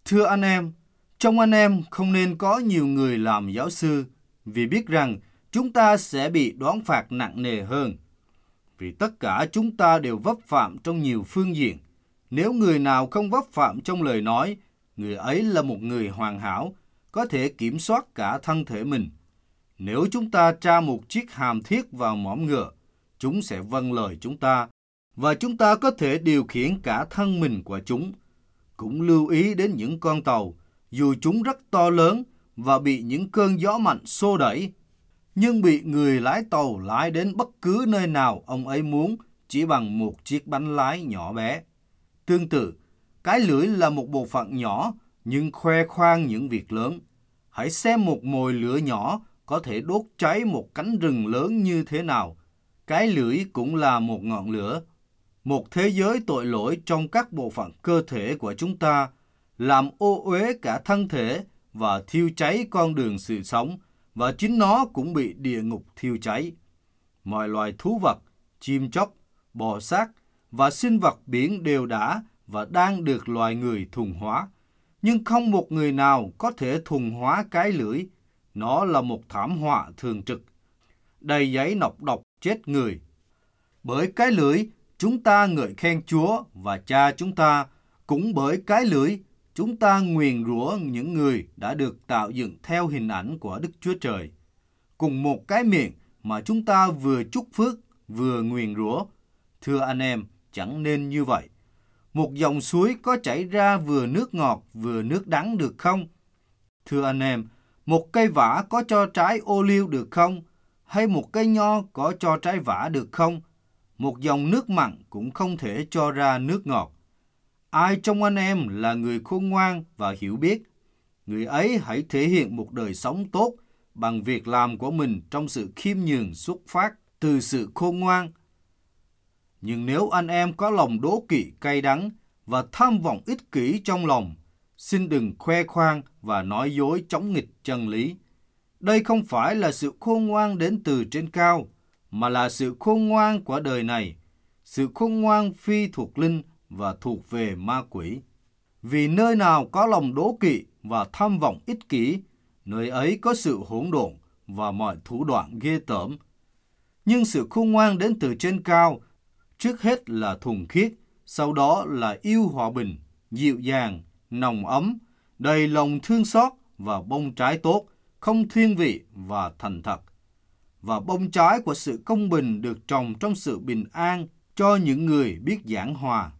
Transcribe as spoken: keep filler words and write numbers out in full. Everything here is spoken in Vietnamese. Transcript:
Thưa anh em, trong anh em không nên có nhiều người làm giáo sư, vì biết rằng chúng ta sẽ bị đoán phạt nặng nề hơn. Vì tất cả chúng ta đều vấp phạm trong nhiều phương diện. Nếu người nào không vấp phạm trong lời nói, người ấy là một người hoàn hảo, có thể kiểm soát cả thân thể mình. Nếu chúng ta tra một chiếc hàm thiết vào mỏm ngựa, chúng sẽ vâng lời chúng ta, và chúng ta có thể điều khiển cả thân mình của chúng. Cũng lưu ý đến những con tàu, dù chúng rất to lớn và bị những cơn gió mạnh xô đẩy, nhưng bị người lái tàu lái đến bất cứ nơi nào ông ấy muốn chỉ bằng một chiếc bánh lái nhỏ bé. Tương tự, cái lưỡi là một bộ phận nhỏ nhưng khoe khoang những việc lớn. Hãy xem một mồi lửa nhỏ có thể đốt cháy một cánh rừng lớn như thế nào. Cái lưỡi cũng là một ngọn lửa. Một thế giới tội lỗi trong các bộ phận cơ thể của chúng ta làm ô uế cả thân thể và thiêu cháy con đường sự sống, và chính nó cũng bị địa ngục thiêu cháy. Mọi loài thú vật, chim chóc, bò sát và sinh vật biển đều đã và đang được loài người thuần hóa. Nhưng không một người nào có thể thuần hóa cái lưỡi. Nó là một thảm họa thường trực, đầy giấy nọc độc chết người. Bởi cái lưỡi, chúng ta ngợi khen Chúa và Cha chúng ta. Cũng bởi cái lưỡi, chúng ta nguyền rủa những người đã được tạo dựng theo hình ảnh của Đức Chúa Trời. Cùng một cái miệng mà chúng ta vừa chúc phước, vừa nguyền rủa. Thưa anh em, chẳng nên như vậy. Một dòng suối có chảy ra vừa nước ngọt vừa nước đắng được không? Thưa anh em, một cây vả có cho trái ô liu được không? Hay một cây nho có cho trái vả được không? Một dòng nước mặn cũng không thể cho ra nước ngọt. Ai trong anh em là người khôn ngoan và hiểu biết, người ấy hãy thể hiện một đời sống tốt bằng việc làm của mình trong sự khiêm nhường xuất phát từ sự khôn ngoan. Nhưng nếu anh em có lòng đố kỵ cay đắng và tham vọng ích kỷ trong lòng, xin đừng khoe khoang và nói dối chống nghịch chân lý. Đây không phải là sự khôn ngoan đến từ trên cao, mà là sự khôn ngoan của đời này, sự khôn ngoan phi thuộc linh và thuộc về ma quỷ. Vì nơi nào có lòng đố kỵ và tham vọng ích kỷ, nơi ấy có sự hỗn độn và mọi thủ đoạn ghê tởm. Nhưng sự khôn ngoan đến từ trên cao, trước hết là thuần khiết, sau đó là yêu hòa bình, dịu dàng, nồng ấm, đầy lòng thương xót và bông trái tốt, không thiên vị và thành thật. Và bông trái của sự công bình được trồng trong sự bình an cho những người biết giảng hòa.